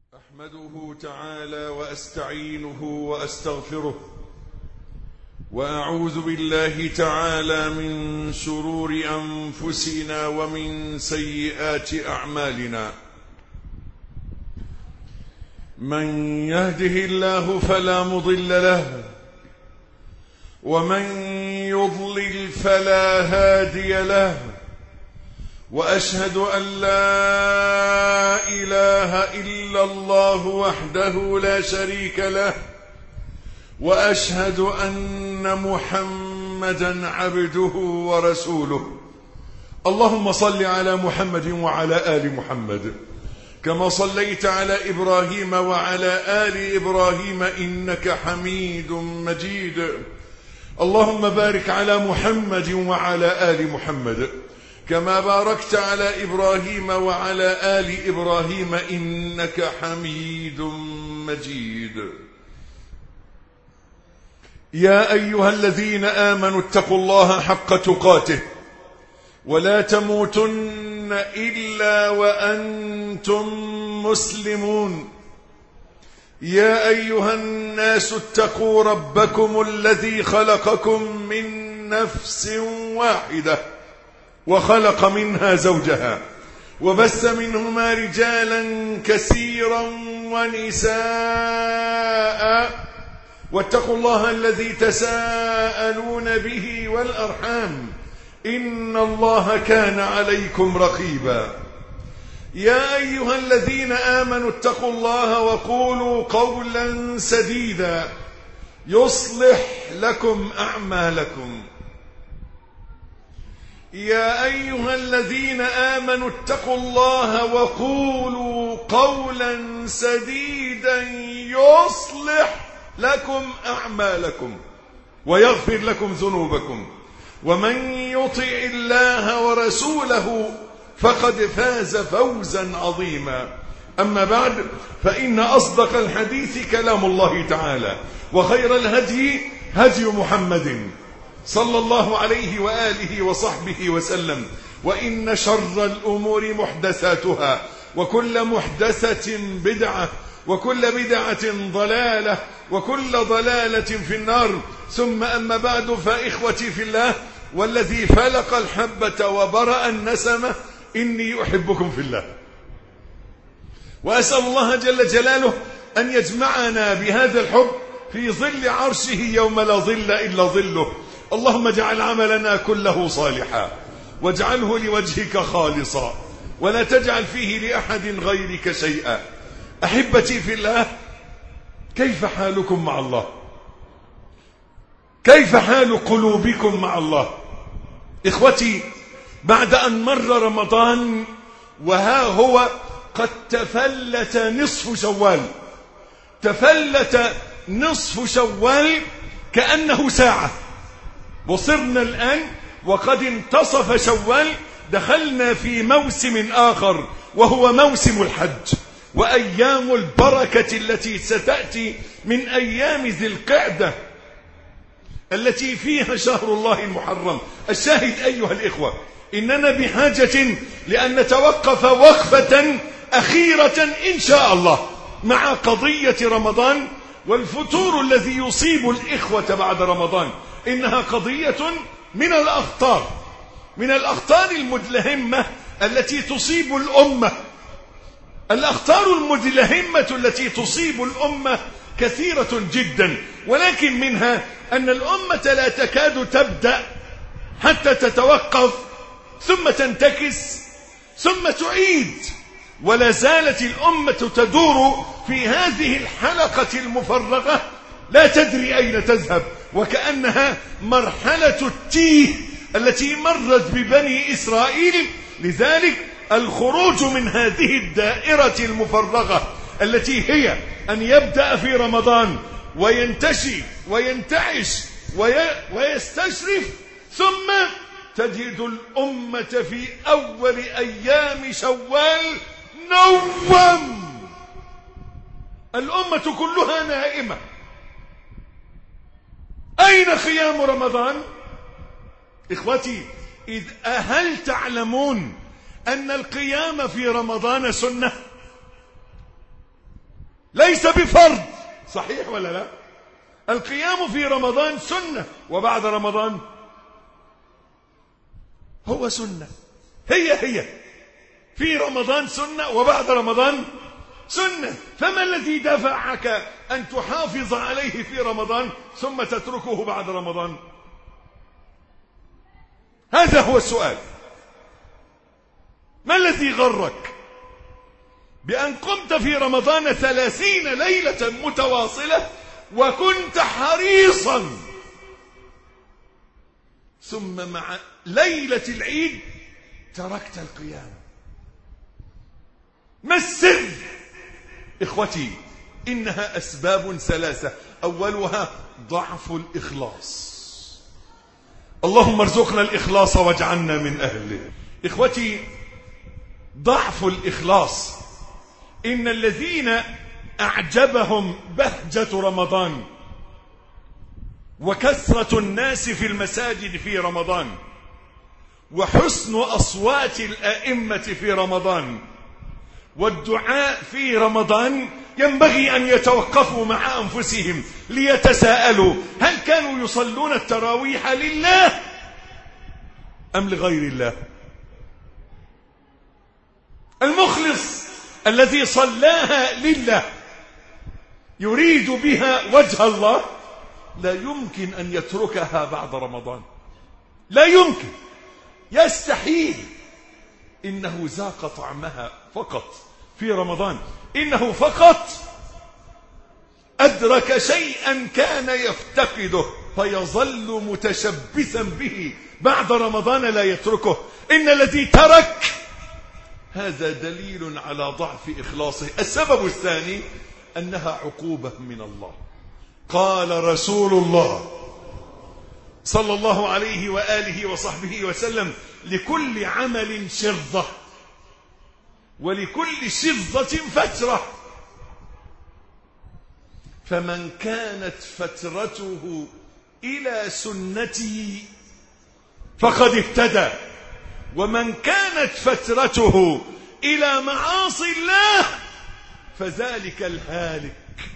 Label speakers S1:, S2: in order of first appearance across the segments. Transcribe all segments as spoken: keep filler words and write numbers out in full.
S1: أحمده تعالى وأستعينه وأستغفره وأعوذ بالله تعالى من شرور أنفسنا ومن سيئات أعمالنا. من يهده الله فلا مضل له ومن يضلل فلا هادي له، وأشهد أن لا إله إلا الله وحده لا شريك له، وأشهد أن محمدا عبده ورسوله. اللهم صل على محمد وعلى آل محمد كما صليت على إبراهيم وعلى آل إبراهيم إنك حميد مجيد. اللهم بارك على محمد وعلى آل محمد كما باركت على إبراهيم وعلى آل إبراهيم إنك حميد مجيد. يا أيها الذين آمنوا اتقوا الله حق تقاته ولا تموتن إلا وأنتم مسلمون. يا أيها الناس اتقوا ربكم الذي خلقكم من نفس واحدة وخلق منها زوجها وبث منهما رجالا كثيرا ونساء، واتقوا الله الذي تساءلون به والأرحام إن الله كان عليكم رقيبا. يا أيها الذين آمنوا اتقوا الله وقولوا قولا سديدا يصلح لكم أعمالكم. يا أيها الذين آمنوا اتقوا الله وقولوا قولا سديدا يصلح لكم أعمالكم ويغفر لكم ذنوبكم، ومن يطع الله ورسوله فقد فاز فوزا عظيما. أما بعد، فإن أصدق الحديث كلام الله تعالى، وخير الهدي هدي محمد صلى الله عليه وآله وصحبه وسلم، وإن شر الأمور محدثاتها، وكل محدثة بدعة، وكل بدعة ضلالة، وكل ضلالة في النار. ثم أما بعد، فإخوتي في الله والذي فلق الحبة وبرأ النسمة، إني أحبكم في الله، وأسأل الله جل جلاله أن يجمعنا بهذا الحب في ظل عرشه يوم لا ظل إلا ظله. اللهم اجعل عملنا كله صالحا، واجعله لوجهك خالصا، ولا تجعل فيه لأحد غيرك شيئا. أحبتي في الله، كيف حالكم مع الله؟ كيف حال قلوبكم مع الله؟ إخوتي، بعد أن مر رمضان وها هو قد تفلت نصف شوال، تفلت نصف شوال كأنه ساعة، وصرنا الآن وقد انتصف شوال، دخلنا في موسم آخر وهو موسم الحج، وأيام البركة التي ستأتي من أيام ذي القعدة التي فيها شهر الله المحرم. الشاهد أيها الإخوة، إننا بحاجة لأن نتوقف وقفة أخيرة إن شاء الله مع قضية رمضان والفتور الذي يصيب الإخوة بعد رمضان. إنها قضية من الأخطار، من الأخطار المدلهمة التي تصيب الأمة. الأخطار المدلهمة التي تصيب الأمة كثيرة جدا، ولكن منها أن الأمة لا تكاد تبدأ حتى تتوقف، ثم تنتكس، ثم تعيد، ولا زالت الأمة تدور في هذه الحلقة المفرغة لا تدري أين تذهب، وكأنها مرحلة التيه التي مرت ببني إسرائيل. لذلك الخروج من هذه الدائرة المفرغة التي هي أن يبدأ في رمضان وينتشي وينتعش ويستشرف، ثم تجد الأمة في أول أيام شوال نوم، الأمة كلها نائمة. أين قيام رمضان؟ إخوتي، إذ هل تعلمون أن القيام في رمضان سنة؟ ليس بفرض. صحيح ولا لا؟ القيام في رمضان سنة، وبعد رمضان هو سنة، هي هي في رمضان سنة وبعد رمضان سنة. فما الذي دفعك أن تحافظ عليه في رمضان ثم تتركه بعد رمضان؟ هذا هو السؤال. ما الذي غرك بأن قمت في رمضان ثلاثين ليلة متواصلة وكنت حريصا، ثم مع ليلة العيد تركت القيام؟ ما السر؟ إخوتي، إنها أسباب ثلاثة. أولها ضعف الإخلاص. اللهم ارزقنا الإخلاص واجعلنا من أهله. إخوتي، ضعف الإخلاص. إن الذين أعجبهم بهجة رمضان وكثرة الناس في المساجد في رمضان وحسن أصوات الأئمة في رمضان والدعاء في رمضان، ينبغي أن يتوقفوا مع أنفسهم ليتساءلوا: هل كانوا يصلون التراويح لله أم لغير الله؟ المخلص الذي صلاها لله يريد بها وجه الله لا يمكن أن يتركها بعد رمضان، لا يمكن، يستحيل. إنه ذاق طعمها فقط في رمضان، إنه فقط أدرك شيئا كان يفتقده فيظل متشبثا به بعد رمضان لا يتركه. إن الذي ترك هذا دليل على ضعف إخلاصه. السبب الثاني أنها عقوبة من الله. قال رسول الله صلى الله عليه وآله وصحبه وسلم: لكل عمل شرطة ولكل شرطة فترة، فمن كانت فترته إلى سنتي فقد اهتدى، ومن كانت فترته إلى معاصي الله فذلك الهالك،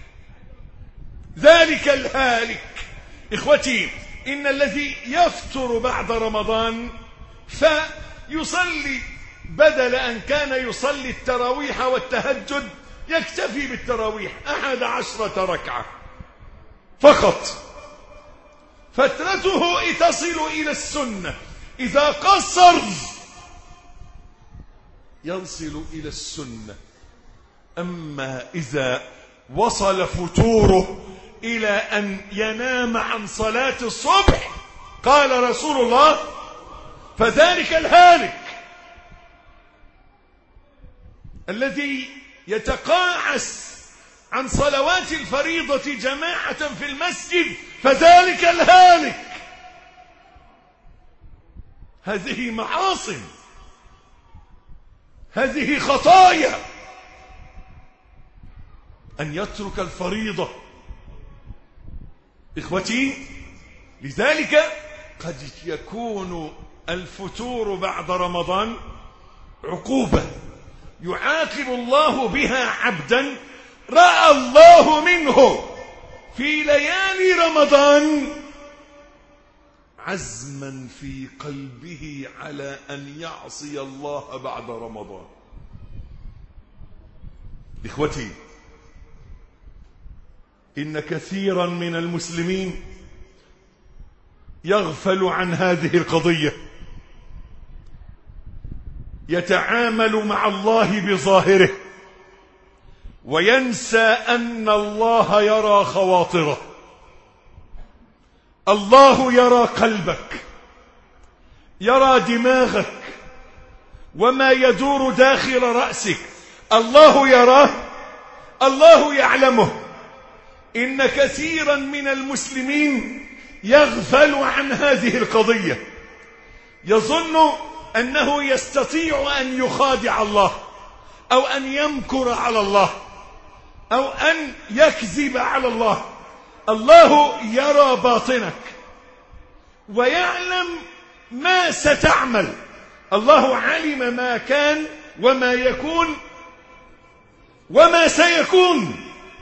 S1: ذلك الهالك. إخوتي، إن الذي يفتر بعد رمضان فيصلي بدل أن كان يصلي التراويح والتهجد يكتفي بالتراويح أحد عشرة ركعة فقط، فترته تصل إلى السنة. إذا قصر يصل إلى السنة. أما إذا وصل فتوره إلى أن ينام عن صلاة الصبح، قال رسول الله: فذلك الهالك الذي يتقاعس عن صلوات الفريضة جماعة في المسجد، فذلك الهالك. هذه معاصي، هذه خطايا. أن يترك الفريضة. إخوتي، لذلك قد يكون الفتور بعد رمضان عقوبة يعاقب الله بها عبدا رأى الله منه في ليالي رمضان عزما في قلبه على أن يعصي الله بعد رمضان. إخوتي، إن كثيرا من المسلمين يغفل عن هذه القضية، يتعامل مع الله بظاهره وينسى أن الله يرى خواطره. الله يرى قلبك، يرى دماغك وما يدور داخل رأسك. الله يراه، الله يعلمه. إن كثيرا من المسلمين يغفل عن هذه القضية، يظن أنه يستطيع أن يخادع الله أو أن يمكر على الله أو أن يكذب على الله. الله يرى باطنك ويعلم ما ستعمل. الله علم ما كان وما يكون وما سيكون.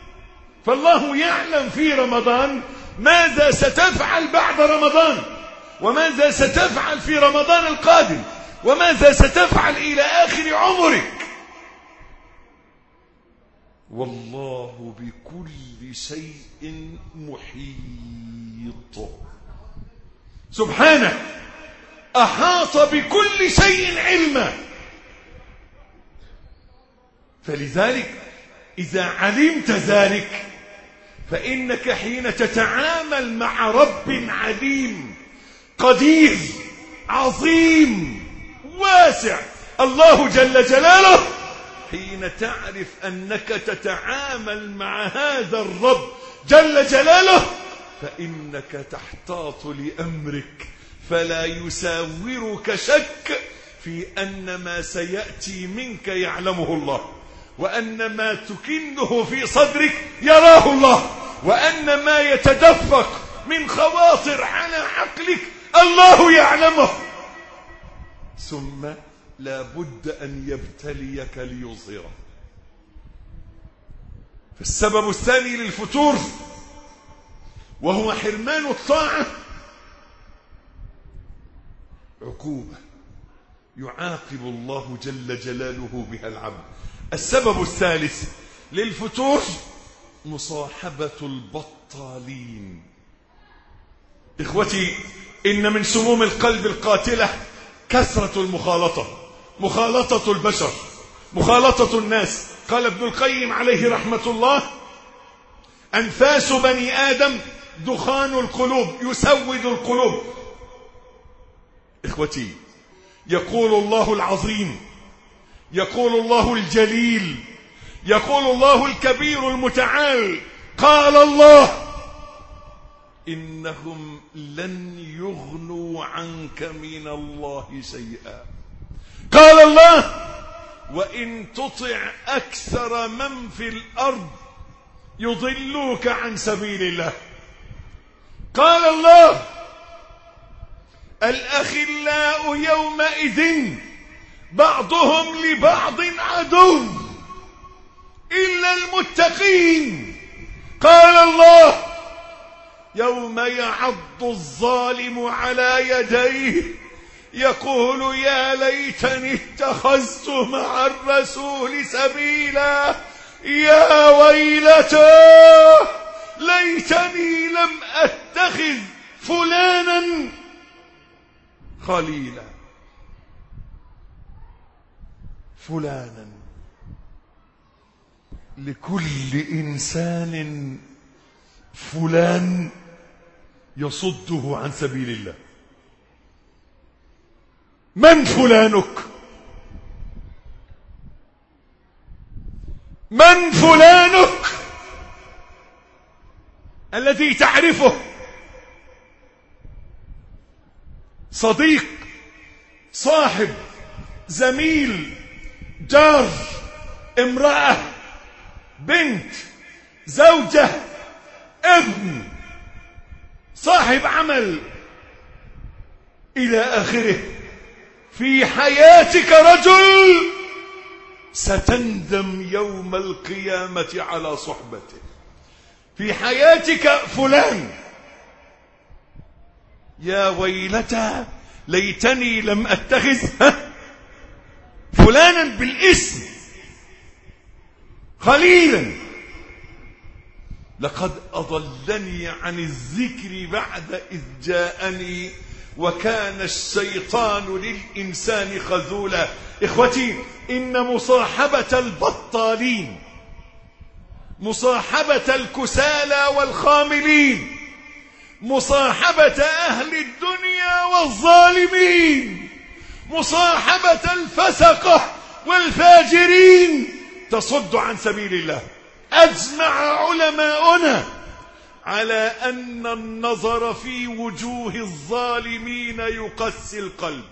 S1: فالله يعلم في رمضان ماذا ستفعل بعد رمضان، وماذا ستفعل في رمضان القادم، وماذا ستفعل إلى آخر عمرك. والله بكل شيء محيط سبحانه، أحاط بكل شيء علما. فلذلك إذا علمت ذلك فإنك حين تتعامل مع رب عليم قدير عظيم واسع الله جل جلاله، حين تعرف أنك تتعامل مع هذا الرب جل جلاله فإنك تحتاط لأمرك، فلا يساورك شك في أن ما سيأتي منك يعلمه الله، وأن ما تكنه في صدرك يراه الله، وأن ما يتدفق من خواطر على عقلك الله يعلمه. ثم لا بد أن يبتليك ليظهره. فالسبب الثاني للفتور وهو حرمان الطاعة عقوبة يعاقب الله جل جلاله بها العبد. السبب الثالث للفتور مصاحبة البطالين. إخوتي، إن من سموم القلب القاتلة كثرة المخالطة، مخالطة البشر، مخالطة الناس. قال ابن القيم عليه رحمة الله: أنفاس بني آدم دخان القلوب يسود القلوب. إخوتي، يقول الله العظيم، يقول الله الجليل، يقول الله الكبير المتعال، قال الله: إنهم لن يغنوا عنك من الله شيئا. قال الله: وإن تطع أكثر من في الأرض يضلوك عن سبيل الله. قال الله: الأخلاء يومئذ بعضهم لبعض عدو إلا المتقين. قال الله: يوم يعض الظالم على يديه يقول يا ليتني اتخذت مع الرسول سبيلا، يا ويلتى ليتني لم أتخذ فلانا خليلا. فلانا، لكل إنسان فلان يصده عن سبيل الله. من فلانك؟ من فلانك الذي تعرفه؟ صديق، صاحب، زميل، جار، امرأة، بنت، زوجة، ابن، صاحب عمل إلى آخره. في حياتك رجل ستندم يوم القيامة على صحبته. في حياتك فلان، يا ويلتى ليتني لم أتخذ فلانا بالاسم خليلا، لقد أضلني عن الذكر بعد إذ جاءني وكان الشيطان للإنسان خذولا. إخوتي، إن مصاحبة البطالين، مصاحبة الكسالى والخاملين، مصاحبة أهل الدنيا والظالمين، مصاحبة الفسقة والفاجرين تصد عن سبيل الله. أجمع علماؤنا على أن النظر في وجوه الظالمين يقسي القلب.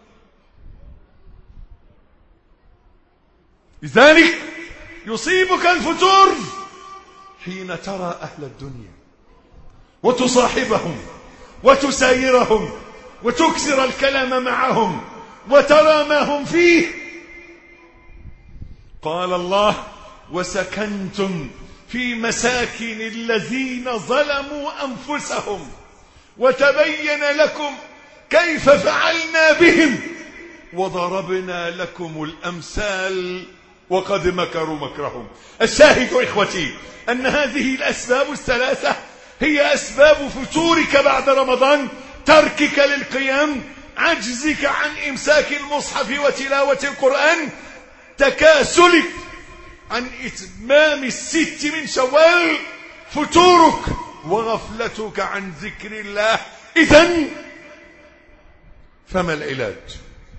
S1: لذلك يصيبك الفتور حين ترى أهل الدنيا وتصاحبهم وتسايرهم وتكثر الكلام معهم وترى ما هم فيه. قال الله: وسكنتم في مساكن الذين ظلموا أنفسهم وتبين لكم كيف فعلنا بهم وضربنا لكم الأمثال وقد مكروا مكرهم. الشاهد إخوتي أن هذه الأسباب الثلاثة هي أسباب فتورك بعد رمضان: تركك للقيام، عجزك عن إمساك المصحف وتلاوة القرآن، تكاسلك عن إتمام الست من شوال، فتورك وغفلتك عن ذكر الله. إذن فما العلاج؟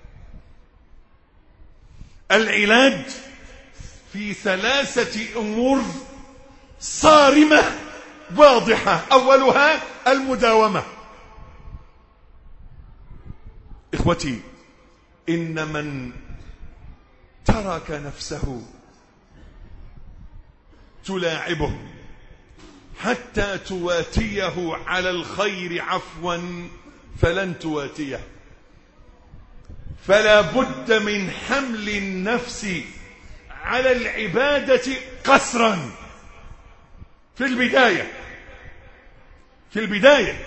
S1: العلاج في ثلاثة أمور صارمة واضحة. أولها المداومة. إخوتي، إن من ترك نفسه تلاعبه حتى تواتيه على الخير عفوا فلن تواتيه. فلا بد من حمل النفس على العبادة قسرا في البداية في البداية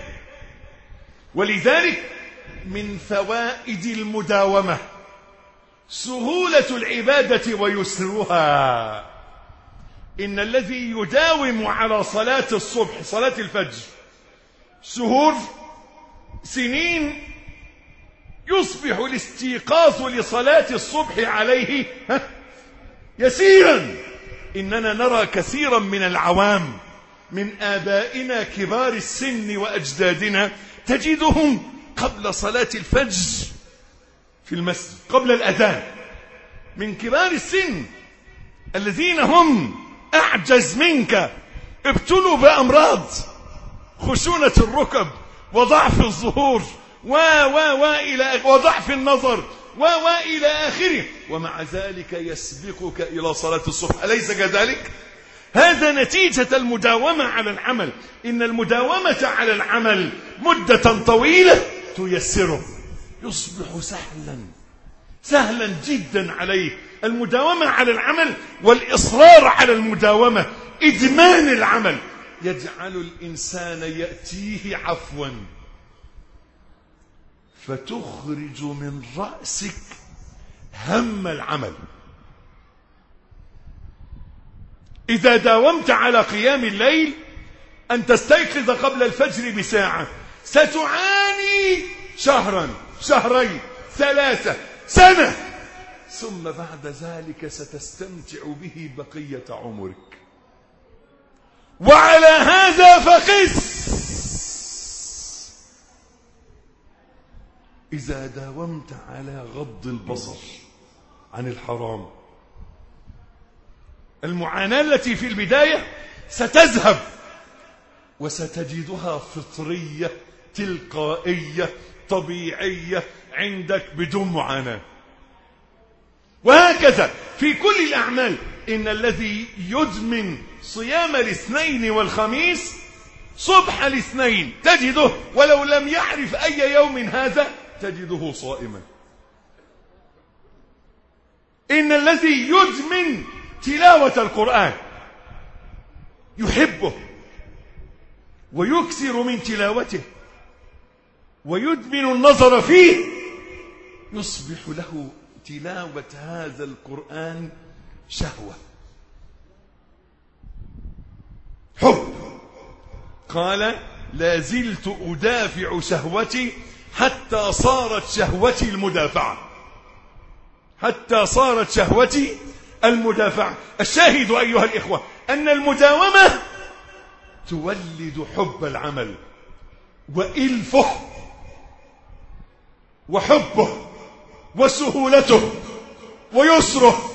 S1: ولذلك من فوائد المداومة سهولة العبادة ويسرها. إن الذي يداوم على صلاة الصبح، صلاة الفجر، شهور سنين، يصبح الاستيقاظ لصلاة الصبح عليه يسيرا. إننا نرى كثيرا من العوام من آبائنا كبار السن وأجدادنا تجدهم قبل صلاة الفجر في المسجد قبل الأذان، من كبار السن الذين هم أعجز منك، ابتلوا بأمراض خشونة الركب وضعف الظهور و و و إلى وضعف النظر و و إلى آخره، ومع ذلك يسبقك إلى صلاة الصبح. أليس كذلك؟ هذا نتيجة المداومة على العمل. إن المداومة على العمل مدة طويلة تيسره، يصبح سهلا سهلا جدا عليه. المداومة على العمل والإصرار على المداومة، إدمان العمل، يجعل الإنسان يأتيه عفوا فتخرج من رأسك هم العمل. إذا داومت على قيام الليل أن تستيقظ قبل الفجر بساعة، ستعاني شهرا، شهرين، ثلاثة، سنة، ثم بعد ذلك ستستمتع به بقية عمرك. وعلى هذا فقس. إذا داومت على غض البصر عن الحرام، المعاناة التي في البداية ستذهب وستجدها فطرية تلقائية طبيعية عندك بدون معاناة. وهكذا في كل الأعمال. إن الذي يدمن صيام الاثنين والخميس صبح الاثنين تجده ولو لم يعرف أي يوم هذا تجده صائما. إن الذي يدمن تلاوة القرآن يحبه ويكثر من تلاوته ويدمن النظر فيه، يصبح له تلاوة هذا القرآن شهوة، حب. قال: لا زلت أدافع شهوتي حتى صارت شهوتي المدافعة، حتى صارت شهوتي المدافعة. الشاهد أيها الإخوة أن المداومة تولد حب العمل وإلفه وحبه وسهولته ويسره،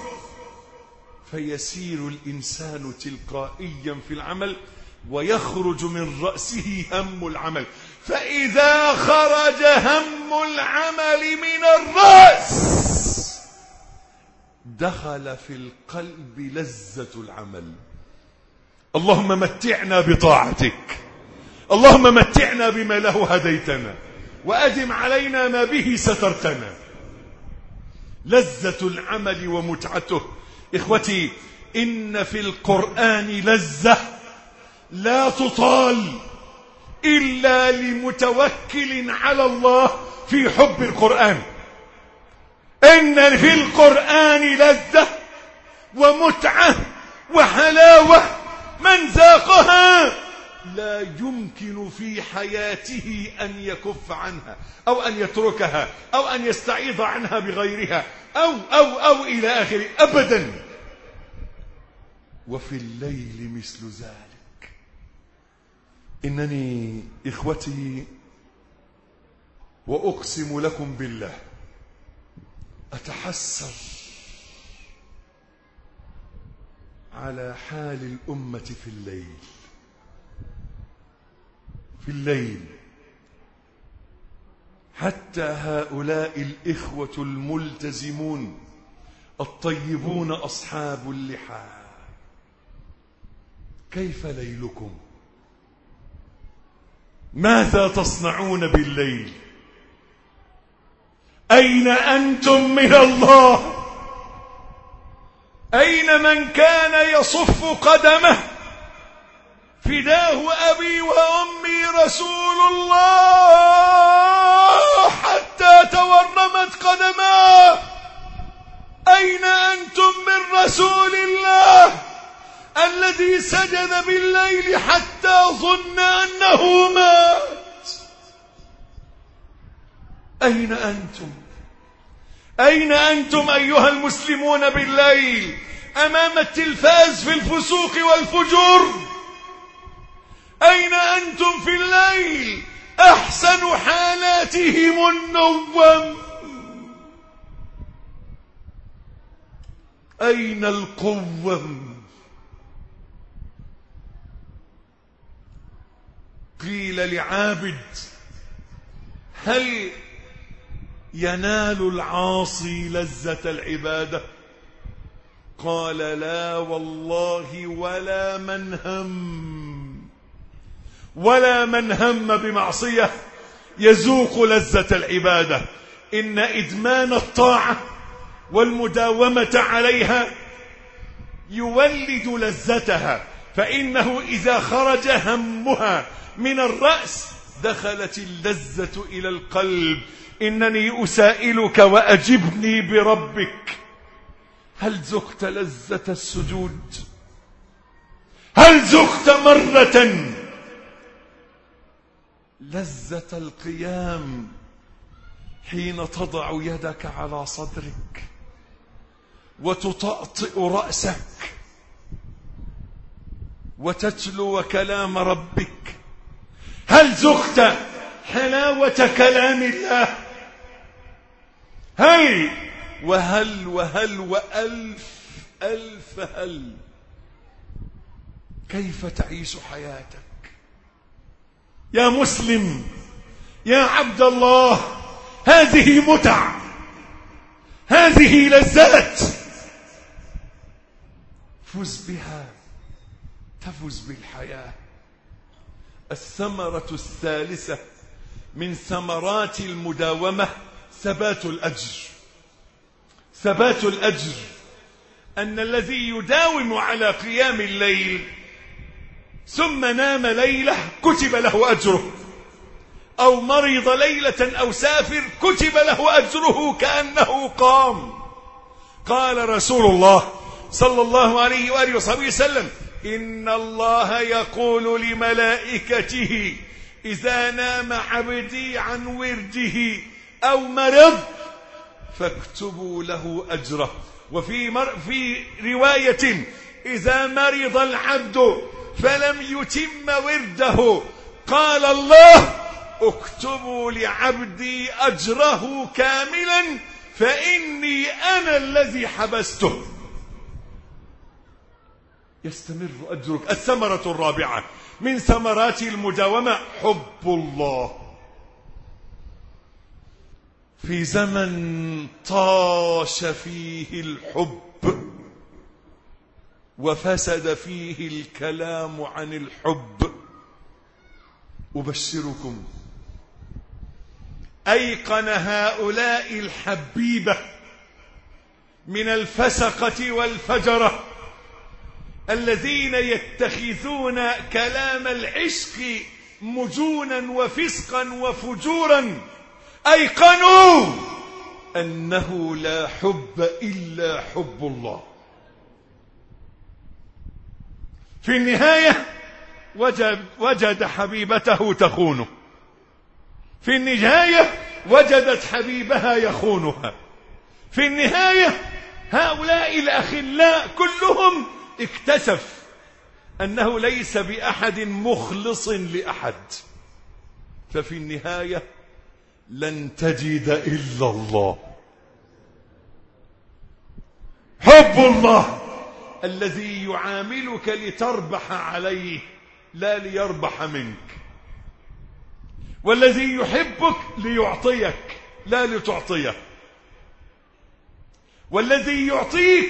S1: فيسير الإنسان تلقائيا في العمل ويخرج من رأسه هم العمل. فإذا خرج هم العمل من الرأس دخل في القلب لذة العمل. اللهم متعنا بطاعتك، اللهم متعنا بما له هديتنا، وأدم علينا ما به سترتنا. لذة العمل ومتعته. إخوتي، إن في القرآن لذة لا تطال إلا لمتوكل على الله في حب القرآن. إن في القرآن لذة ومتعة وحلاوة من ذاقها لا يمكن في حياته أن يكف عنها أو أن يتركها أو أن يستعيض عنها بغيرها أو أو أو إلى آخره أبدا. وفي الليل مثل ذلك. إنني إخوتي وأقسم لكم بالله أتحسر على حال الأمة في الليل. في الليل حتى هؤلاء الإخوة الملتزمون الطيبون أصحاب اللحى، كيف ليلكم؟ ماذا تصنعون بالليل؟ أين أنتم من الله؟ أين من كان يصف قدمه فداه أبي وأمي رسول الله حتى تورمت قدماه؟ أين أنتم من رسول الله الذي سجد بالليل حتى ظن أنه مات؟ أين أنتم؟ أين أنتم أيها المسلمون بالليل أمام التلفاز في الفسوق والفجور؟ أين أنتم في الليل أحسن حالاتهم النوم؟ أين القوم؟ قيل لعابد هل ينال العاصي لذة العبادة؟ قال لا والله ولا من هم ولا من هم بمعصية يذوق لذة العبادة. إن إدمان الطاعة والمداومة عليها يولد لذتها، فإنه إذا خرج همها من الرأس دخلت اللذة إلى القلب. إنني أسائلك وأجبني بربك، هل ذقت لذة السجود؟ هل ذقت مرة لذة القيام حين تضع يدك على صدرك وتطأطئ رأسك وتتلو كلام ربك؟ هل ذقت حلاوة كلام الله؟ هل وهل وهل وألف ألف هل كيف تعيش حياتك يا مسلم يا عبد الله؟ هذه متع، هذه لذات، فز بها تفز بالحياة. الثمرة الثالثة من ثمرات المداومة ثبات الأجر. ثبات الأجر أن الذي يداوم على قيام الليل ثم نام ليلة كتب له أجره، أو مرض ليلة أو سافر كتب له أجره كأنه قام. قال رسول الله صلى الله عليه وآله وصحبه وسلم إن الله يقول لملائكته إذا نام عبدي عن ورده أو مرض فاكتبوا له أجره. وفي مر في رواية إذا مرض العبد فلم يتم ورده قال الله اكتبوا لعبدي أجره كاملا فإني أنا الذي حبسته. يستمر أجرك. الثمرة الرابعة من ثمرات المداومة حب الله. في زمن طاش فيه الحب وفسد فيه الكلام عن الحب، أبشركم أيقن هؤلاء الحبيبة من الفسقة والفجرة الذين يتخذون كلام العشق مجونا وفسقا وفجورا أيقنوا أنه لا حب إلا حب الله. في النهاية وجد, وجد حبيبته تخونه، في النهاية وجدت حبيبها يخونها، في النهاية هؤلاء الأخلاء كلهم اكتشف أنه ليس بأحد مخلص لأحد، ففي النهاية لن تجد إلا الله. حب الله الذي يعاملك لتربح عليه لا ليربح منك، والذي يحبك ليعطيك لا لتعطيه، والذي يعطيك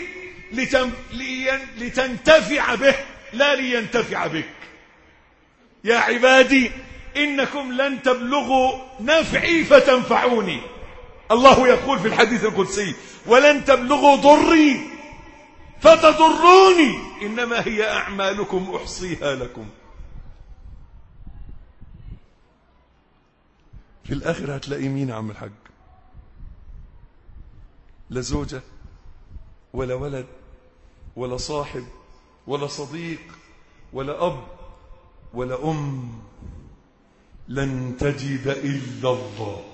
S1: لتنتفع به لا لينتفع بك. يا عبادي إنكم لن تبلغوا نفعي فتنفعوني، الله يقول في الحديث القدسي: ولن تبلغوا ضري فتضروني إنما هي أعمالكم أحصيها لكم. في الآخر هتلاقي مين يا عم الحاج؟ لا زوجة ولا ولد ولا صاحب ولا صديق ولا أب ولا أم، لن تجد إلا الله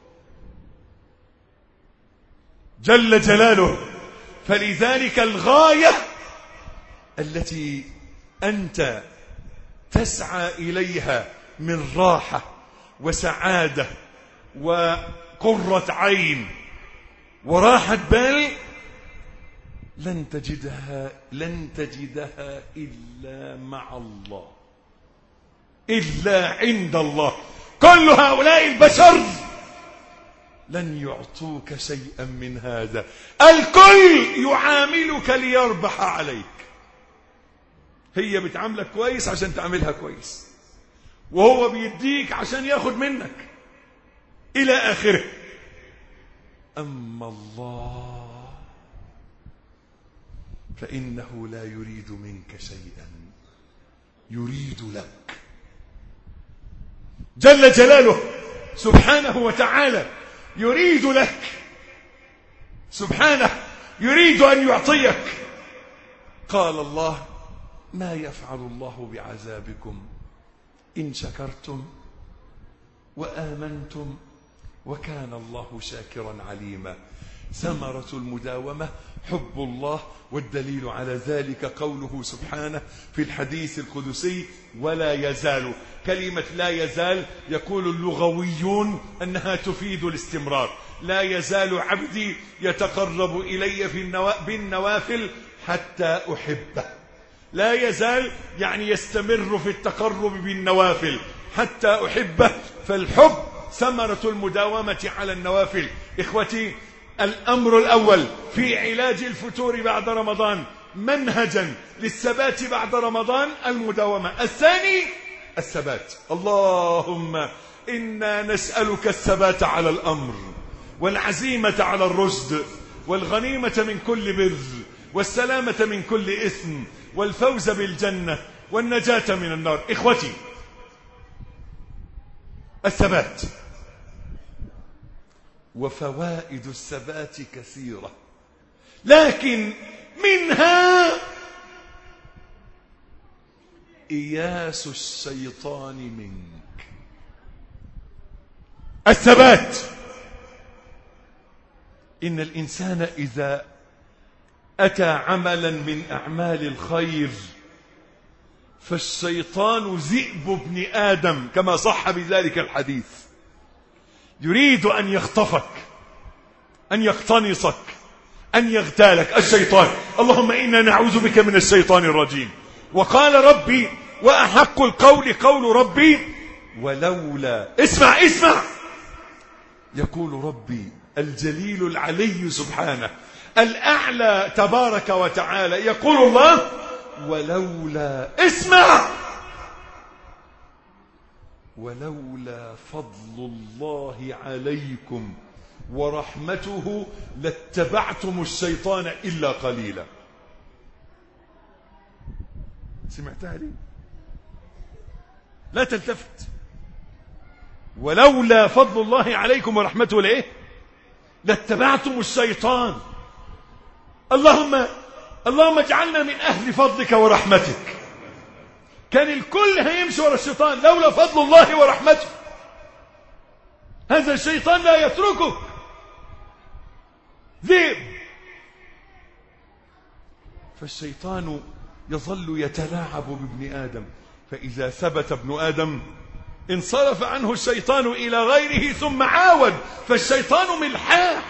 S1: جل جلاله. فلذلك الغاية التي أنت تسعى إليها من راحة وسعادة وقرة عين وراحة بال لن تجدها لن تجدها إلا مع الله، إلا عند الله. كل هؤلاء البشر لن يعطوك شيئا من هذا، الكل يعاملك ليربح عليك. هي بتعاملك كويس عشان تعاملها كويس، وهو بيديك عشان ياخد منك إلى آخره. أما الله فإنه لا يريد منك شيئا، يريد لك جل جلاله سبحانه وتعالى، يريد لك سبحانه، يريد أن يعطيك. قال الله: ما يفعل الله بعذابكم إن شكرتم وآمنتم وكان الله شاكرا عليما. ثمرة المداومة حب الله، والدليل على ذلك قوله سبحانه في الحديث القدسي: ولا يزال. كلمة لا يزال يقول اللغويون أنها تفيد الاستمرار. لا يزال عبدي يتقرب إلي في النوا... بالنوافل حتى أحبه. لا يزال يعني يستمر في التقرب بالنوافل حتى أحبه. فالحب ثمرة المداومة على النوافل. إخوتي، الأمر الأول في علاج الفتور بعد رمضان منهجا للثبات بعد رمضان المداومة. الثاني الثبات. اللهم إنا نسألك الثبات على الأمر، والعزيمة على الرشد، والغنيمة من كل بر، والسلامة من كل إثم، والفوز بالجنة، والنجاة من النار. إخوتي، الثبات وفوائد الثبات كثيرة، لكن منها إياس الشيطان منك. الثبات، إن الإنسان إذا أتى عملا من أعمال الخير فالشيطان ذئب ابن آدم كما صح بذلك الحديث، يريد أن يخطفك، أن يقتنصك، أن يغتالك. الشيطان، اللهم إنا نعوذ بك من الشيطان الرجيم. وقال ربي: وأحق القول قول ربي ولولا. اسمع اسمع، يقول ربي الجليل العلي سبحانه الأعلى تبارك وتعالى، يقول الله: ولولا، اسمع، ولولا فضل الله عليكم ورحمته لاتبعتم الشيطان إلا قليلا. سمعتها لي؟ لا تلتفت. ولولا فضل الله عليكم ورحمته لإيه؟ لاتبعتم الشيطان. اللهم اللهم اجعلنا من أهل فضلك ورحمتك. كان الكل هيمشي ورا الشيطان لولا فضل الله ورحمته. هذا الشيطان لا يتركك، ذئب. فالشيطان يظل يتلاعب بابن آدم، فإذا ثبت ابن آدم انصرف عنه الشيطان إلى غيره ثم عاود. فالشيطان ملحاح،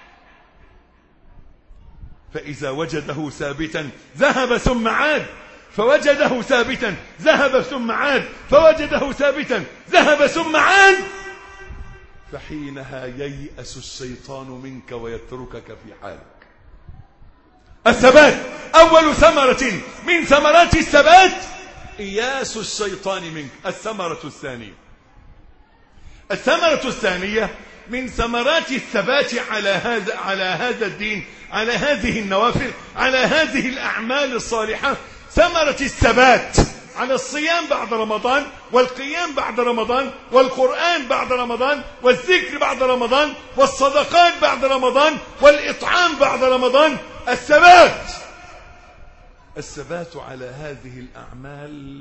S1: فإذا وجده ثابتا ذهب ثم عاد، فوجده ثابتا ذهب ثم عاد، فوجده ثابتا ذهب ثم عاد. فحينها ييأس الشيطان منك ويتركك في حالك. الثبات أول ثمرة من ثمرات الثبات إياس الشيطان منك. الثمرة الثانية الثمرة الثانية من ثمرات الثبات على هذا على هذا الدين، على هذه النوافل، على هذه الأعمال الصالحة، ثمرة الثبات على الصيام بعد رمضان، والقيام بعد رمضان، والقرآن بعد رمضان، والذكر بعد رمضان، والصدقات بعد رمضان، والإطعام بعد رمضان. الثبات الثبات على هذه الأعمال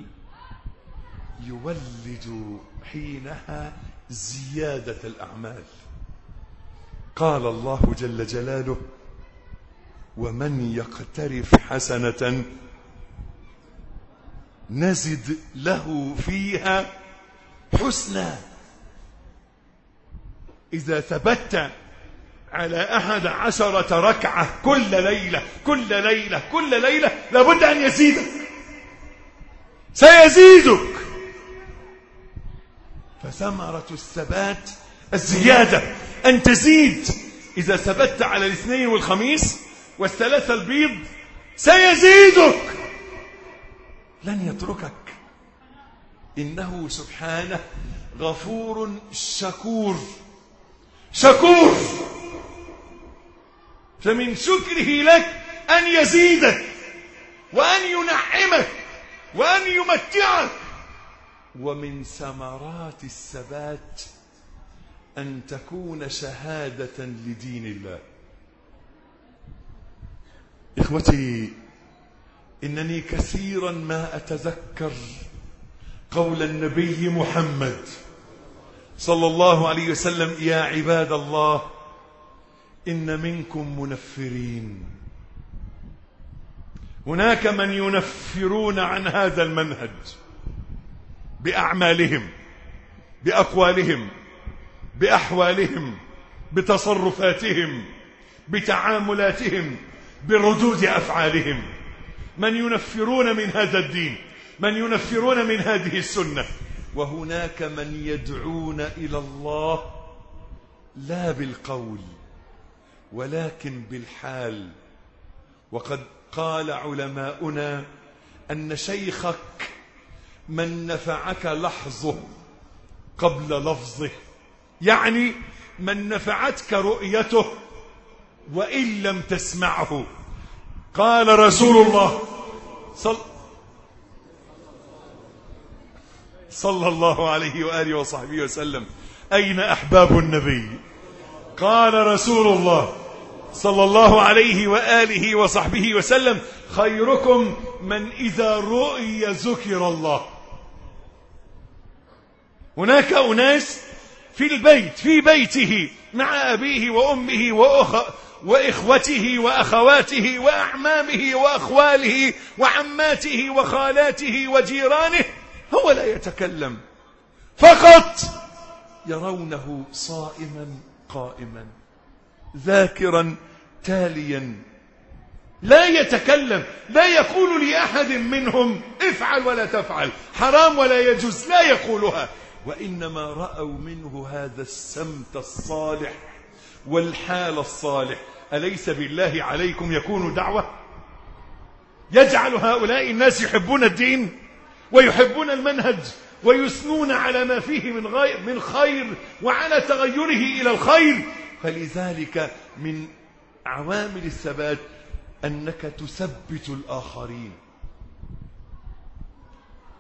S1: يولد حينها زيادة الأعمال. قال الله جل جلاله: ومن يقترف حسنة نزد له فيها حسنا. إذا ثبت على أحد عشرة ركعة كل ليلة كل ليلة كل ليلة لابد أن يزيدك، سيزيدك. فثمرة الثبات الزيادة، أن تزيد. إذا ثبت على الاثنين والخميس والثلاثة البيض سيزيدك، لن يتركك. إنه سبحانه غفور شكور شكور. فمن شكره لك أن يزيدك، وأن ينعمك، وأن يمتعك. ومن ثمرات الثبات أن تكون شهادة لدين الله. إخوتي، إنني كثيرا ما أتذكر قول النبي محمد صلى الله عليه وسلم: يا عباد الله، إن منكم منفرين. هناك من ينفرون عن هذا المنهج بأعمالهم، بأقوالهم، بأحوالهم، بتصرفاتهم، بتعاملاتهم، بردود أفعالهم. من ينفرون من هذا الدين، من ينفرون من هذه السنة. وهناك من يدعون إلى الله لا بالقول ولكن بالحال. وقد قال علماؤنا أن شيخك من نفعك لحظه قبل لفظه، يعني من نفعتك رؤيته وإن لم تسمعه. قال رسول الله صل... صلى الله عليه وآله وصحبه وسلم: أين أحباب النبي؟ قال رسول الله صلى الله عليه وآله وصحبه وسلم: خيركم من إذا رؤي ذكر الله. هناك أناس في البيت، في بيته، مع أبيه وأمه وأخ وإخوته وأخواته وأعمامه وأخواله وعماته وخالاته وجيرانه، هو لا يتكلم، فقط يرونه صائما قائما ذاكرا تاليا، لا يتكلم، لا يقول لأحد منهم افعل ولا تفعل، حرام ولا يجوز، لا يقولها. وإنما رأوا منه هذا السمت الصالح والحال الصالح. أليس بالله عليكم يكون دعوة؟ يجعل هؤلاء الناس يحبون الدين ويحبون المنهج ويثنون على ما فيه من غير من خير وعلى تغيره إلى الخير. فلذلك من عوامل الثبات أنك تثبت الآخرين.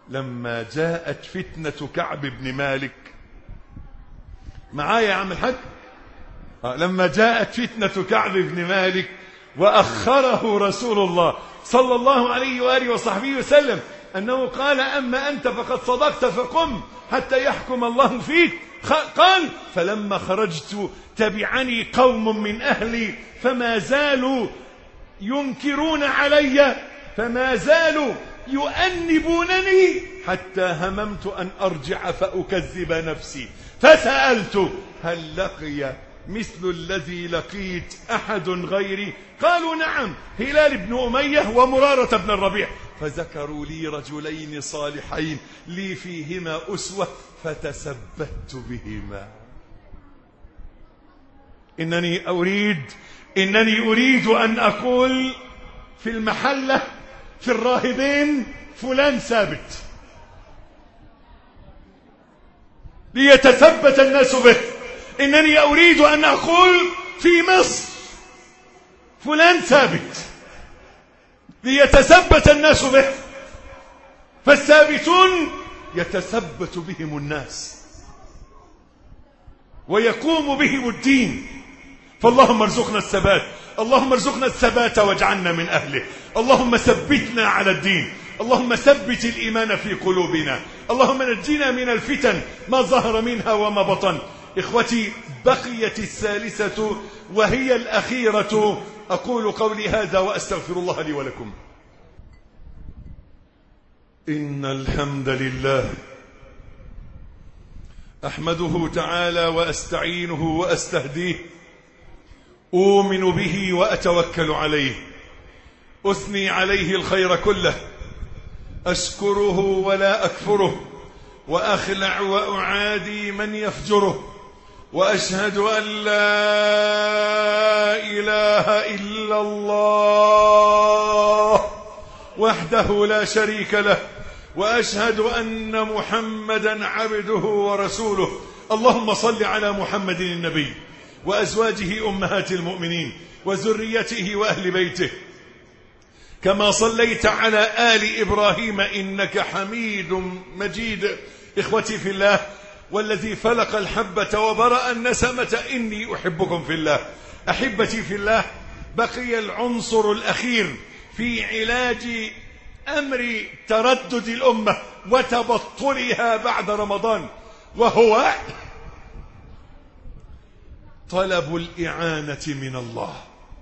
S1: لما جاءت فتنة كعب بن مالك، معايا يا عم الحاج؟ لما جاءت فتنة كعب بن مالك وأخره رسول الله صلى الله عليه وآله وصحبه وسلم أنه قال: أما أنت فقد صدقت فقم حتى يحكم الله فيك. قال: فلما خرجت تبعني قوم من أهلي فما زالوا ينكرون علي، فما زالوا يؤنبونني، حتى هممت أن أرجع فأكذب نفسي، فسألت: هل لقي مثل الذي لقيت أحد غيري؟ قالوا: نعم، هلال بن أمية ومرارة بن الربيع. فذكروا لي رجلين صالحين لي فيهما أسوة، فتثبت بهما. إنني أريد إنني أريد أن أقول في المحلة في الراهبين فلان ثابت، ليتثبت الناس به. إنني أريد أن أقول في مصر فلان ثابت، ليتثبت الناس به، فالثابتون يتثبت بهم الناس ويقوم بهم الدين. فاللهم ارزقنا الثبات، اللهم ارزقنا الثبات واجعلنا من أهله. اللهم ثبتنا على الدين، اللهم ثبت الإيمان في قلوبنا، اللهم نجينا من الفتن ما ظهر منها وما بطن. إخوتي، بقيت الثالثة وهي الأخيرة. أقول قولي هذا وأستغفر الله لي ولكم. إن الحمد لله أحمده تعالى وأستعينه وأستهديه، أؤمن به وأتوكل عليه، أثني عليه الخير كله، أشكره ولا أكفره، وأخلع وأعادي من يفجره، وأشهد أن لا إله إلا الله وحده لا شريك له، وأشهد أن محمدا عبده ورسوله. اللهم صل على محمد النبي وأزواجه أمهات المؤمنين وذريته وأهل بيته، كما صليت على آل إبراهيم إنك حميد مجيد. إخوتي في الله، والذي فلق الحبة وبرأ النسمة، إني أحبكم في الله. أحبتي في الله، بقي العنصر الأخير في علاج أمر تردد الأمة وتبطلها بعد رمضان، وهو طلب الإعانة من الله.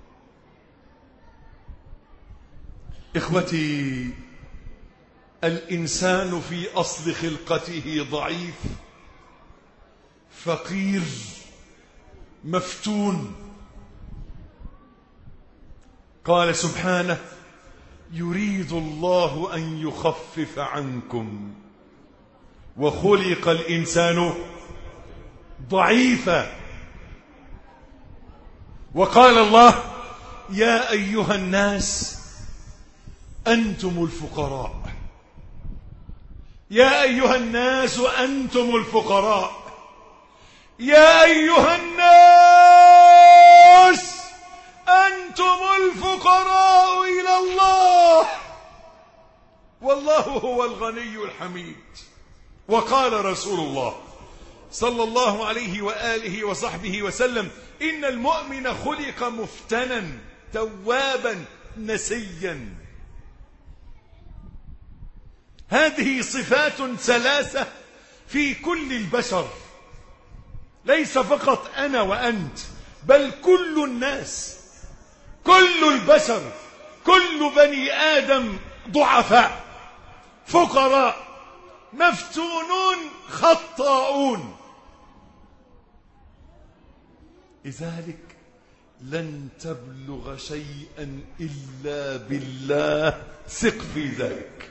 S1: إخوتي، الإنسان في أصل خلقته ضعيف، فقير، مفتون. قال سبحانه: يريد الله أن يخفف عنكم وخلق الإنسان ضعيفا. وقال الله: يا أيها الناس أنتم الفقراء، يا أيها الناس أنتم الفقراء، يا أيها الناس أنتم الفقراء إلى الله والله هو الغني الحميد. وقال رسول الله صلى الله عليه وآله وصحبه وسلم: إن المؤمن خلق مفتنا توابا نسيا. هذه صفات ثلاثة في كل البشر، ليس فقط أنا وأنت، بل كل الناس، كل البشر، كل بني آدم ضعفاء، فقراء، مفتونون، خطاؤون. لذلك لن تبلغ شيئا إلا بالله، ثق في ذلك.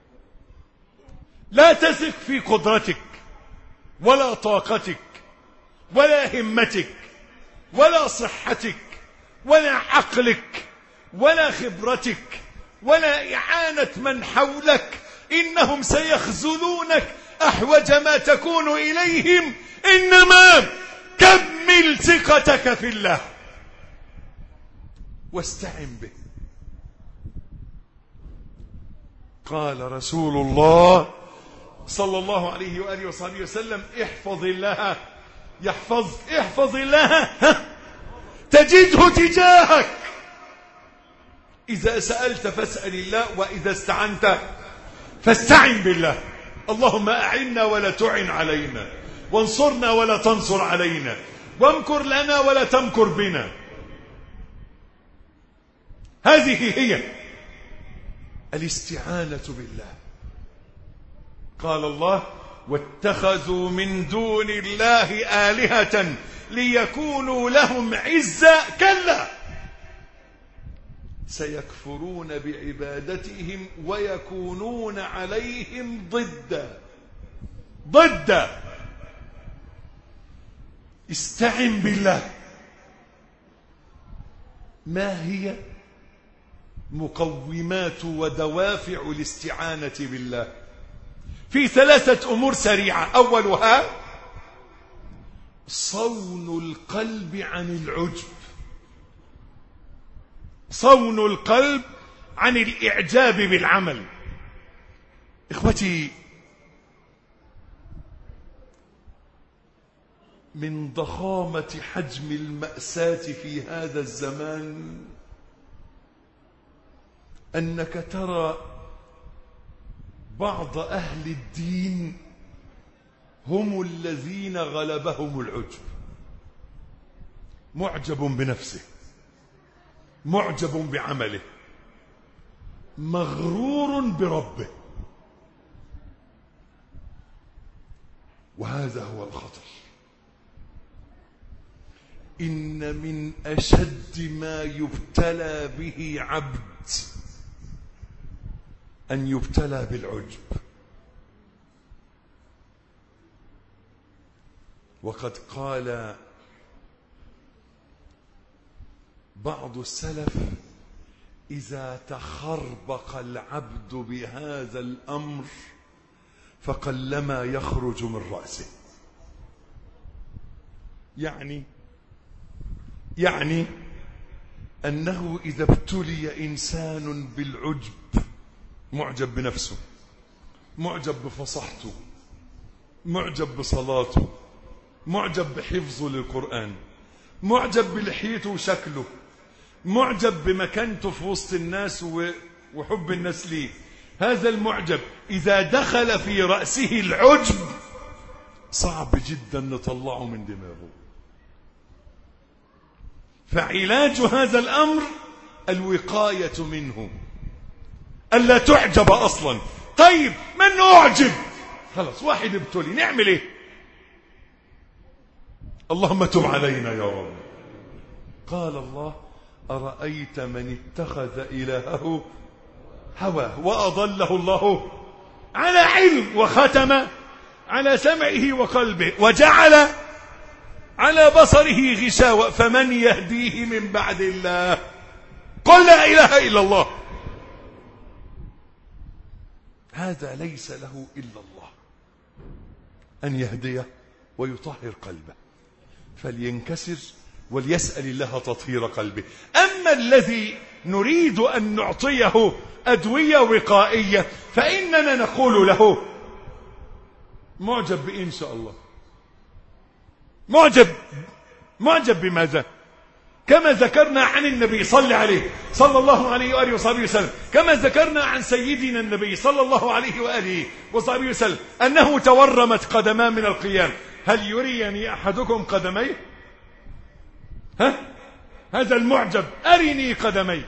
S1: لا تثق في قدرتك ولا طاقتك ولا همتك ولا صحتك ولا عقلك ولا خبرتك ولا إعانة من حولك، إنهم سيخذلونك أحوج ما تكون إليهم. إنما كمل ثقتك في الله واستعن به. قال رسول الله صلى الله عليه وآله وصحبه وسلم: احفظ الله يحفظ احفظ الله تجده تجاهك. إذا سألت فاسأل الله، وإذا استعنت فاستعن بالله. اللهم أعنا ولا تعن علينا، وانصرنا ولا تنصر علينا، وامكر لنا ولا تمكر بنا. هذه هي الاستعانة بالله. قال الله: واتخذوا من دون الله آلهة ليكونوا لهم عزا. كلا، سيكفرون بعبادتهم ويكونون عليهم ضدا ضدا. استعن بالله. ما هي مقومات ودوافع الاستعانة بالله؟ في ثلاثة أمور سريعة. أولها صون القلب عن العجب، صون القلب عن الإعجاب بالعمل. إخوتي، من ضخامة حجم المأساة في هذا الزمان أنك ترى بعض أهل الدين هم الذين غلبهم العجب. معجب بنفسه، معجب بعمله، مغرور بربه. وهذا هو الخطر. إن من أشد ما يبتلى به عبد أن يبتلى بالعجب. وقد قال بعض السلف: إذا تخربق العبد بهذا الأمر فقلما يخرج من رأسه. يعني يعني أنه إذا ابتلي إنسان بالعجب، معجب بنفسه، معجب بفصحته، معجب بصلاته، معجب بحفظه للقرآن، معجب بلحيته وشكله، معجب بمكانته في وسط الناس وحب الناس ليه، هذا المعجب إذا دخل في رأسه العجب صعب جدا نطلعه من دماغه. فعلاج هذا الأمر الوقاية منه، ألا تعجب أصلا. طيب، من أعجب؟ خلاص، واحد ابتلي، نعمل إيه؟ اللهم تب علينا يا رب. قال الله: أرأيت من اتخذ إلهه هواه وأضله الله على علم وختم على سمعه وقلبه وجعل على بصره غشاوة فمن يهديه من بعد الله؟ قل لا إله إلا الله. هذا ليس له إلا الله أن يهديه ويطهر قلبه، فلينكسر وليسأل الله تطهير قلبه. أما الذي نريد أن نعطيه أدوية وقائية فإننا نقول له: معجب بإيه إن شاء الله؟ معجب معجب بماذا؟ كما ذكرنا عن النبي صلى عليه صلى الله عليه وآله وصحبه وسلم، كما ذكرنا عن سيدنا النبي صلى الله عليه وآله وصحبه وسلم أنه تورمت قدما من القيام. هل يريني أحدكم قدميه؟ ها؟ هذا المعجب: أرني قدميك،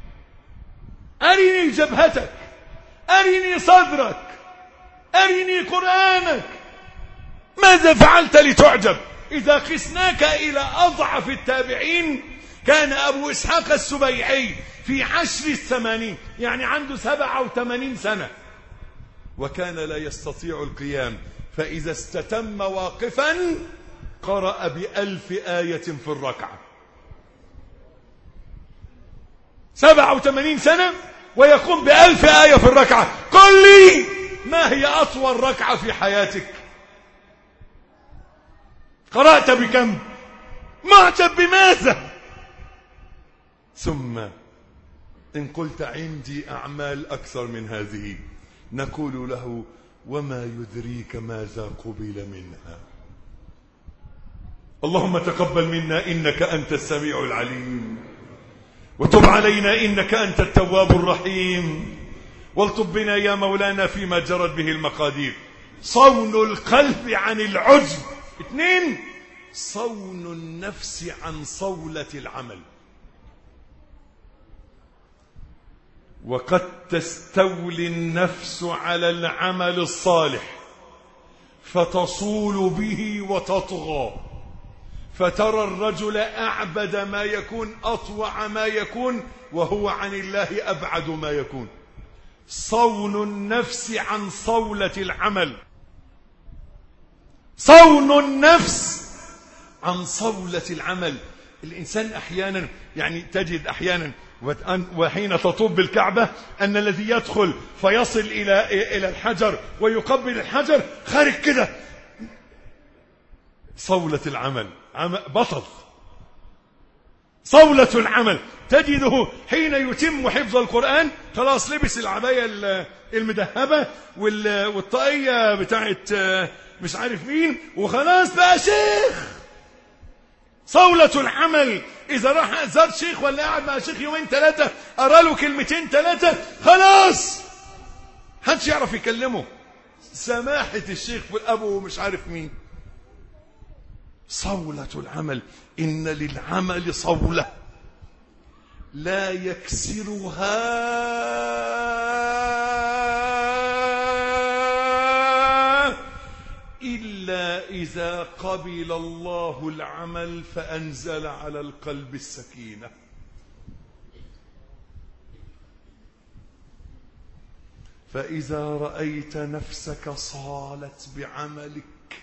S1: أرني جبهتك، أرني صدرك، أرني قرآنك. ماذا فعلت لتعجب؟ إذا قسناك إلى أضعف التابعين كان أبو إسحاق السبيعي في عشر الثمانين، يعني عنده سبعة وثمانين سنة، وكان لا يستطيع القيام، فإذا استتم واقفا قرأ بألف آية في الركعة. سبعة وثمانين سنة ويقوم بألف آية في الركعة. قل لي، ما هي أطول ركعة في حياتك؟ قرأت بكم؟ معجب بماذا؟ ثم إن قلت: عندي أعمال أكثر من هذه، نقول له: وما يدريك ماذا قبل منها. اللهم تقبل منا إنك أنت السميع العليم، وتب علينا إنك أنت التواب الرحيم، والطب بنا يا مولانا فيما جرت به المقادير. صون القلب عن العجب. اثنين، صون النفس عن صولة العمل. وقد تستولي النفس على العمل الصالح فتصول به وتطغى، فترى الرجل أعبد ما يكون، أطوع ما يكون، وهو عن الله أبعد ما يكون. صون النفس عن صولة العمل. صون النفس عن صولة العمل. الإنسان أحيانا يعني تجد أحيانا وحين تطوب بالكعبة أن الذي يدخل فيصل إلى إلى الحجر ويقبل الحجر خارج كده، صولة العمل، بطل. صولة العمل تجده حين يتم حفظ القرآن خلاص لبس العباية المدهبة والطاقية بتاعت مش عارف مين وخلاص بقى شيخ. صولة العمل. إذا راح زار شيخ ولا قاعد مع شيخ يومين ثلاثة أرى له كلمتين ثلاثة خلاص محدش يعرف يكلمه. سماحة الشيخ والأبو مش عارف مين. صولة العمل. إن للعمل صولة لا يكسرها إلا إذا قبل الله العمل فأنزل على القلب السكينة. فإذا رأيت نفسك صالت بعملك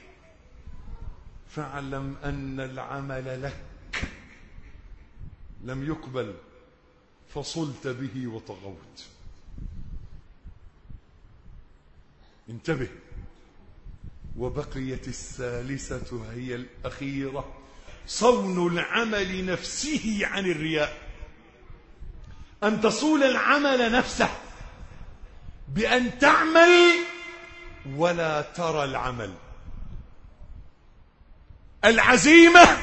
S1: فاعلم أن العمل لك لم يقبل فصلت به وطغوت. انتبه. وبقيت الثالثة هي الأخيرة، صون العمل نفسه عن الرياء. أن تصول العمل نفسه بأن تعمل ولا ترى العمل. العزيمة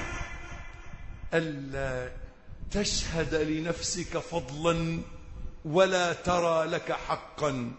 S1: ألا تشهد لنفسك فضلا ولا ترى لك حقا.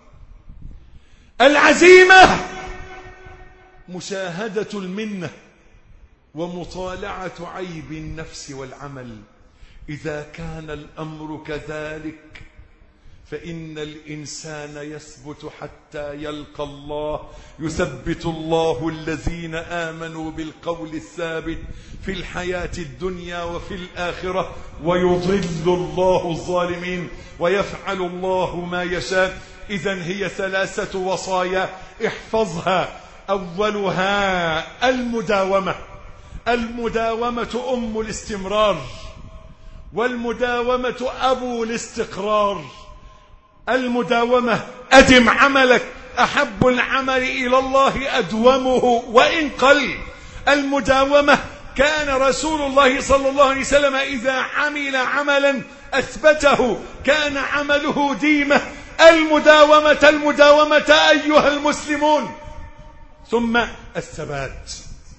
S1: العزيمة مشاهدة المنة ومطالعة عيب النفس والعمل. إذا كان الأمر كذلك فإن الإنسان يثبت حتى يلقى الله. يثبت الله الذين آمنوا بالقول الثابت في الحياة الدنيا وفي الآخرة ويضل الله الظالمين ويفعل الله ما يشاء. إذن هي ثلاثة وصايا احفظها. أولها المداومة. المداومة أم الاستمرار، والمداومة أبو الاستقرار. المداومة أدم عملك. أحب العمل إلى الله أدومه وإن قل. المداومة كان رسول الله صلى الله عليه وسلم إذا عمل عملا أثبته كان عمله ديمة. المداومة المداومة أيها المسلمون. ثم الثبات.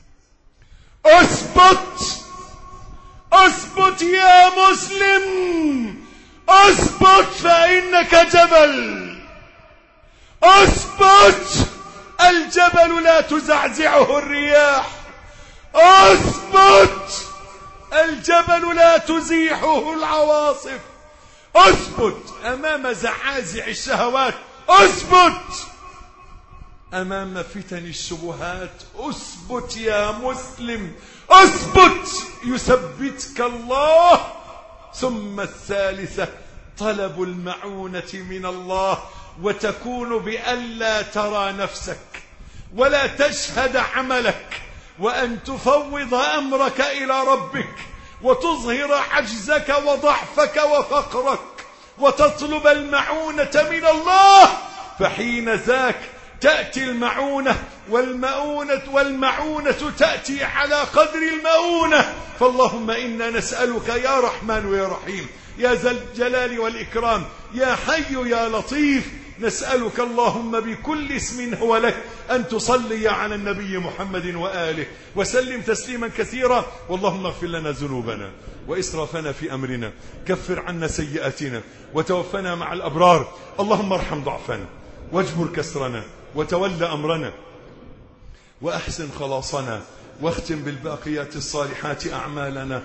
S1: أثبت أثبت يا مسلم، أثبت فإنك جبل. أثبت. الجبل لا تزعزعه الرياح. أثبت. الجبل لا تزيحه العواصف. أثبت أمام زعازع الشهوات. أثبت أمام فتن الشبهات. أثبت يا مسلم، أثبت يثبتك الله. ثم الثالثة طلب المعونة من الله، وتكون بألا ترى نفسك ولا تشهد عملك، وأن تفوض أمرك إلى ربك وتظهر عجزك وضعفك وفقرك وتطلب المعونة من الله. فحين ذاك تأتي المعونة، والمعونة والمعونة تأتي على قدر المؤونة. فاللهم إنا نسألك يا رحمن ويا رحيم يا ذا الجلال والإكرام يا حي يا لطيف نسألك اللهم بكل اسم هو لك أن تصلي على النبي محمد وآله وسلم تسليما كثيرا. واللهم اغفر لنا ذنوبنا وإسرافنا في أمرنا، كفر عنا سيئاتنا وتوفنا مع الأبرار. اللهم ارحم ضعفنا واجبر كسرنا وتول أمرنا وأحسن خلاصنا واختم بالباقيات الصالحات أعمالنا.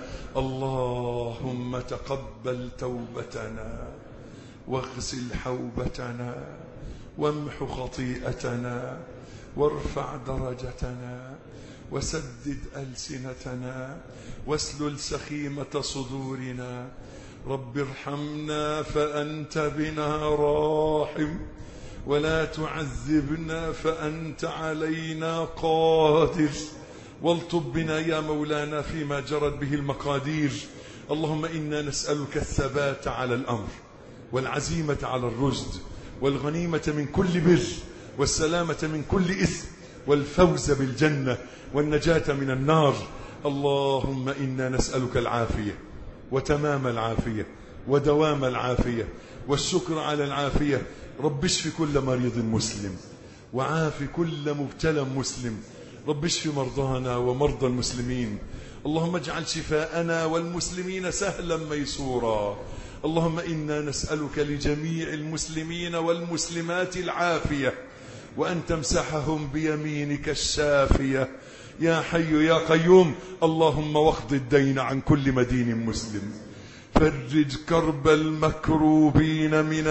S1: اللهم تقبل توبتنا واغسل حوبتنا وامح خطيئتنا وارفع درجتنا وسدد ألسنتنا واسلل سخيمة صدورنا. رب ارحمنا فأنت بنا راحم ولا تعذبنا فأنت علينا قادر. والطب بنا يا مولانا فيما جرت به المقادير. اللهم إنا نسألك الثبات على الأمر والعزيمة على الرشد والغنيمة من كل بر والسلامة من كل إثم والفوز بالجنة والنجاة من النار. اللهم إنا نسألك العافية وتمام العافية ودوام العافية والشكر على العافية. رب اشف كل مريض مسلم وعاف كل مبتلى مسلم. رب اشف مرضانا ومرضى المسلمين. اللهم اجعل شفاءنا والمسلمين سهلا ميسورا. اللهم إنا نسألك لجميع المسلمين والمسلمات العافية وأن تمسحهم بيمينك الشافية يا حي يا قيوم. اللهم واقض الدين عن كل مدين مسلم، فرج كرب المكروبين من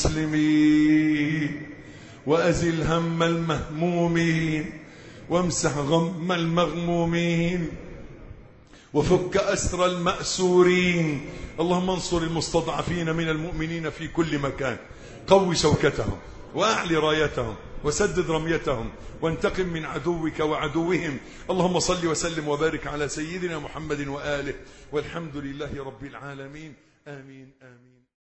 S1: المسلمين وأزل هم المهمومين وامسح غم المغمومين وفك أسر المأسورين. اللهم انصر المستضعفين من المؤمنين في كل مكان، قو شوكتهم وأعلي رايتهم وسدد رميتهم وانتقم من عدوك وعدوهم. اللهم صل وسلم وبارك على سيدنا محمد وآله والحمد لله رب العالمين. آمين آمين.